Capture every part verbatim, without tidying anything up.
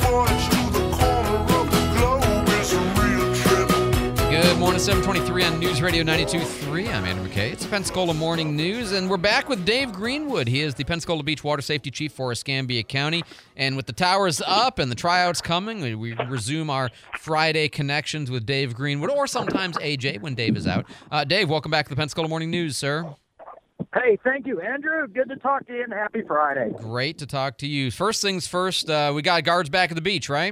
voyage to the corner of the globe is a real trip. Good morning, seven twenty-three on News Radio ninety-two point three. I'm Andrew McKay. It's the Pensacola Morning News, and we're back with Dave Greenwood. He is the Pensacola Beach Water Safety Chief for Escambia County. And with the towers up and the tryouts coming, we, we resume our Friday connections with Dave Greenwood, or sometimes A J when Dave is out. Uh, Dave, welcome back to the Pensacola Morning News, sir. Hey, thank you, Andrew. Good to talk to you, and happy Friday. Great to talk to you. First things first, uh, we got guards back at the beach, right?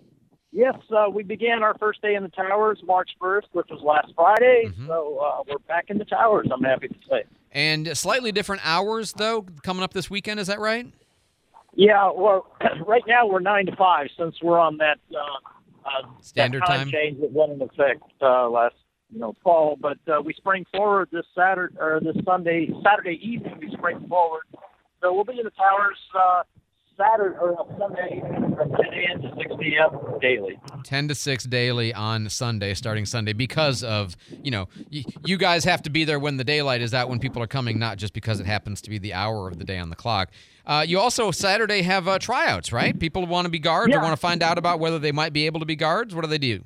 Yes, uh, we began our first day in the towers March first, which was last Friday, Mm-hmm. so uh, we're back in the towers, I'm happy to say. And slightly different hours, though, coming up this weekend. Is that right? Yeah, well, right now we're nine to five since we're on that, uh, uh, Standard that time, time? change that went into effect uh, last you know, fall. But uh, we spring forward this Saturday, or this Sunday, Saturday evening, we spring forward. So we'll be in the towers uh, Saturday or Sunday from ten a.m. to six p.m. daily. ten to six daily on Sunday, starting Sunday, because of, you know, y- you guys have to be there when the daylight is out, when people are coming, not just because it happens to be the hour of the day on the clock. Uh, you also, Saturday, have uh, tryouts, right? People want to be guards Yeah. or want to find out about whether they might be able to be guards. What do they do?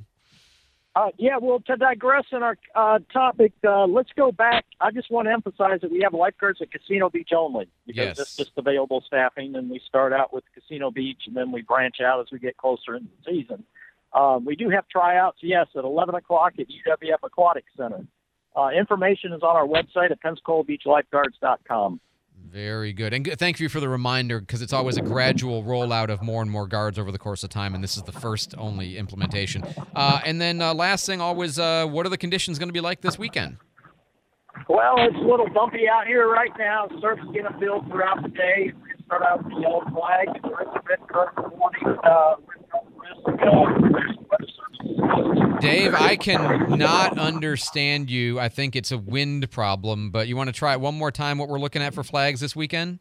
Uh, yeah, well, to digress in our uh, topic, uh, let's go back. I just want to emphasize that we have lifeguards at Casino Beach only because Yes. it's just available staffing, and we start out with Casino Beach, and then we branch out as we get closer in the season. Um, we do have tryouts, yes, at eleven o'clock at U W F Aquatic Center. Uh, information is on our website at pensacola beach lifeguards dot com. Very good. And good, thank you for the reminder, because it's always a gradual rollout of more and more guards over the course of time, and this is the first only implementation. Uh, and then uh, last thing, always, uh, what are the conditions going to be like this weekend? Well, it's a little bumpy out here right now. Surf's going to build throughout the day. We're going to start out with the yellow flag. There is a red current warning. Uh, risk, uh, weather services. Dave, I cannot understand you. I think it's a wind problem, but you want to try it one more time, what we're looking at for flags this weekend?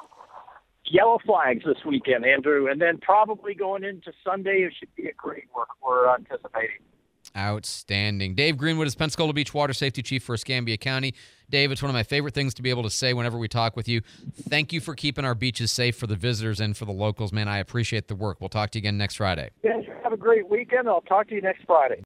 Yellow flags this weekend, Andrew, and then probably going into Sunday, it should be a great work we're anticipating. Outstanding. Dave Greenwood is Pensacola Beach Water Safety Chief for Escambia County. Dave, it's one of my favorite things to be able to say whenever we talk with you. Thank you for keeping our beaches safe for the visitors and for the locals, man. I appreciate the work. We'll talk to you again next Friday. Guys, have a great weekend. I'll talk to you next Friday.